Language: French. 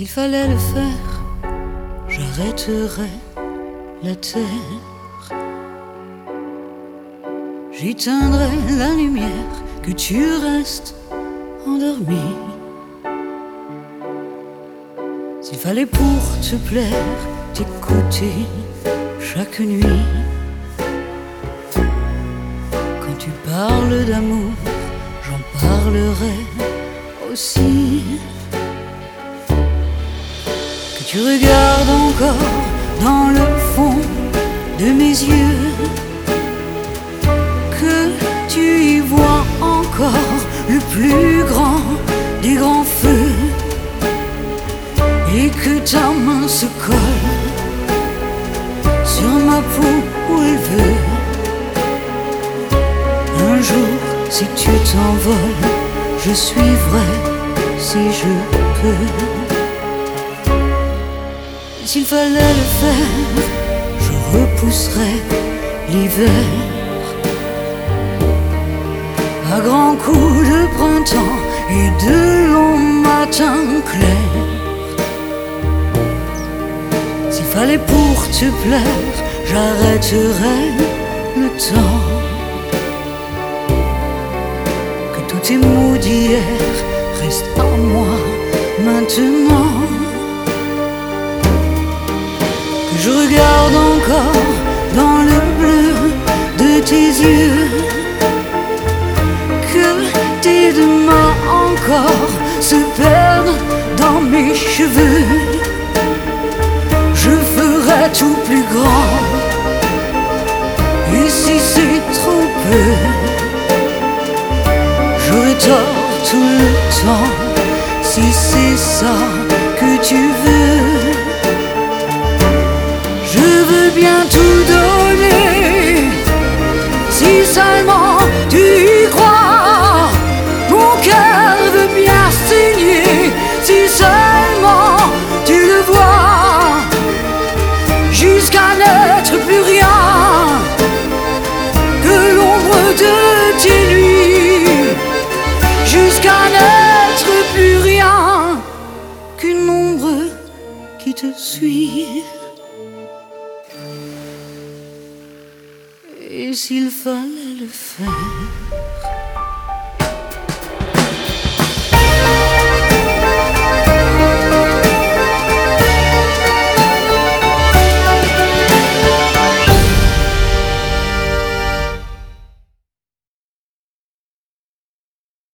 S'il fallait le faire, j'arrêterais la terre. J'éteindrais la lumière, que tu restes endormi. S'il fallait pour te plaire, t'écouter chaque nuit. Quand tu parles d'amour, j'en parlerai aussi. Que tu regardes encore dans le fond de mes yeux, que tu y vois encore le plus grand des grands feux, et que ta main se colle sur ma peau où elle veut. Un jour, si tu t'envoles, je suivrai si je peux. S'il fallait le faire, je repousserais l'hiver à grands coups de printemps et de longs matins clairs. S'il fallait pour te plaire, j'arrêterais le temps. Que tous tes mots d'hier restent en moi maintenant. Que je regarde encore dans le bleu de tes yeux, que tes deux mains encore se perdent dans mes cheveux. Je ferai tout plus grand, et si c'est trop peu, j'aurai tort tout le temps. Si c'est ça que tu veux, je veux bien tout donner, si seulement tu y crois. Mon cœur veut bien saigner, si seulement tu le vois. Jusqu'à n'être plus rien que l'ombre de tes nuits. Jusqu'à n'être plus rien qu'une ombre qui te suit. Et s'il fallait le faire,